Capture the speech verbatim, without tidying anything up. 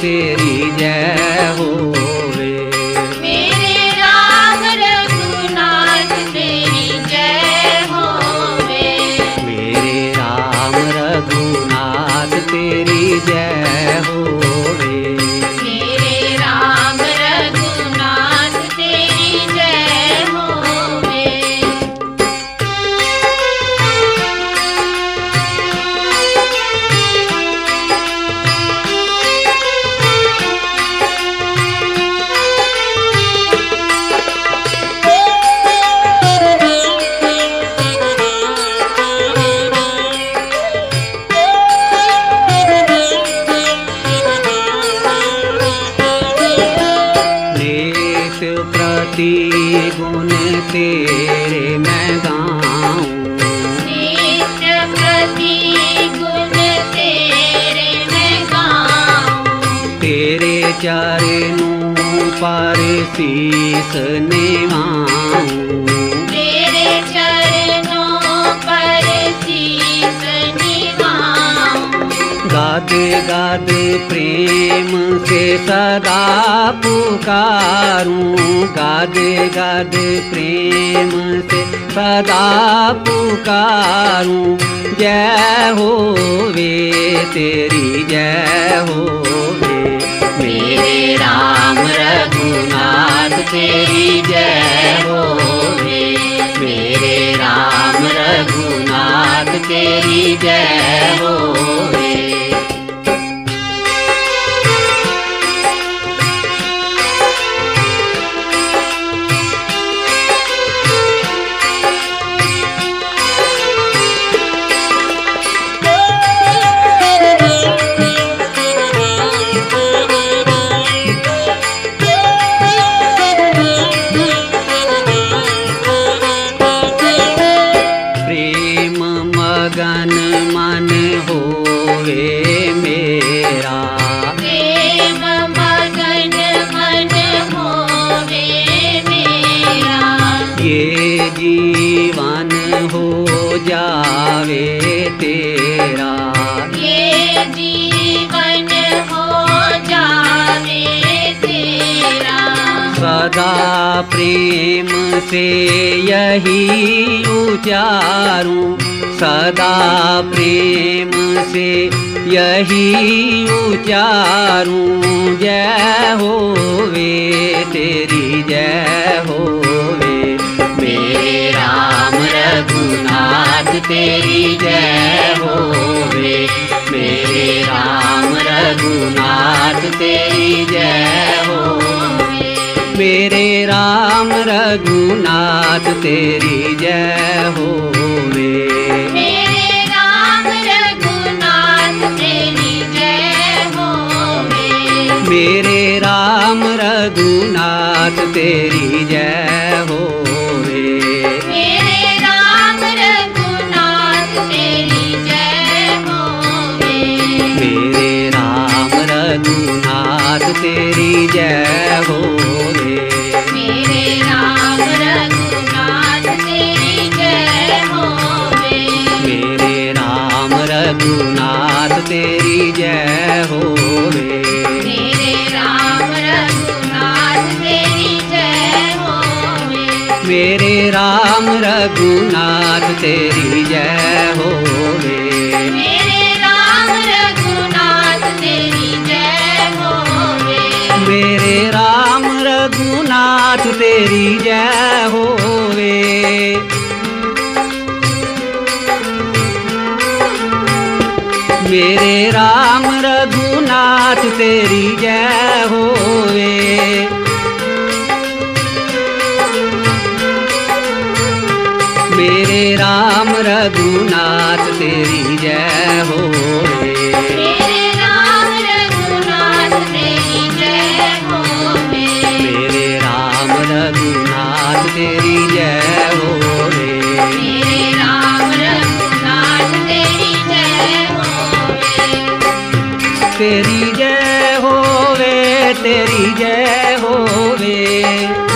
तेरी जय होवे। मेरे राम रघुनाथ तेरी जय होवे। मेरे राम रघुनाथ तेरी जय होवे। मेरे राम रघुनाथ तेरी जय होवे। प्रति गुण तेरे मैं गाऊं। नित्य प्रति गुण तेरे मैं गाऊं। तेरे चरणों पर शीस निवाऊं। तेरे चरणों पर शीस निवाऊं। गाद गाद प्रेम से सदा पुकारूं। गाद गाद प्रेम से सदा पुकारूं। जय होवे तेरी जय होवे। मेरे राम रघुनाथ तेरी जय होवे। मेरे राम रघुनाथ तेरी जय होवे। मगन मन होवे मेरा। प्रेम मगन मन होवे मेरा। ये जीवन हो जावे तेरा। ये जीवन हो जावे तेरा। सदा प्रेम से यही उचारूं। सदा प्रेम से यही उचारूं। जय होवे तेरी जय होवे। मेरे राम रघुनाथ तेरी जय होवे। मेरे राम रघुनाथ तेरी जय होवे। मेरे राम रघुनाथ तेरी जय होवे। मेरे राम रघुनाथ तेरी जय होवे। मेरे राम रघुनाथ तेरी जय होवे। मेरे राम रघुनाथ तेरी जय होवे। मेरे राम रघुनाथ तेरी जय होवे। मेरे राम रघुनाथ तेरी जय होवे। मेरे राम रघुनाथ तेरी जय होवे। मेरे राम रघुनाथ तेरी जय होवे। मेरे राम रघुनाथ तेरी जय होवे। मेरे राम रघुनाथ तेरी जय होवे। मेरे राम रघुनाथ तेरी जय होवे। मेरे राम रघुनाथ तेरी जय होवे। मेरे राम रघुनाथ तेरी जय होवे। मेरे राम रघुनाथ तेरी जय होवे। मेरे राम रघुनाथ तेरी जय होवे। मेरे राम रघुनाथ तेरी जय होवे। तेरी जय होवे। तेरी जय होवे।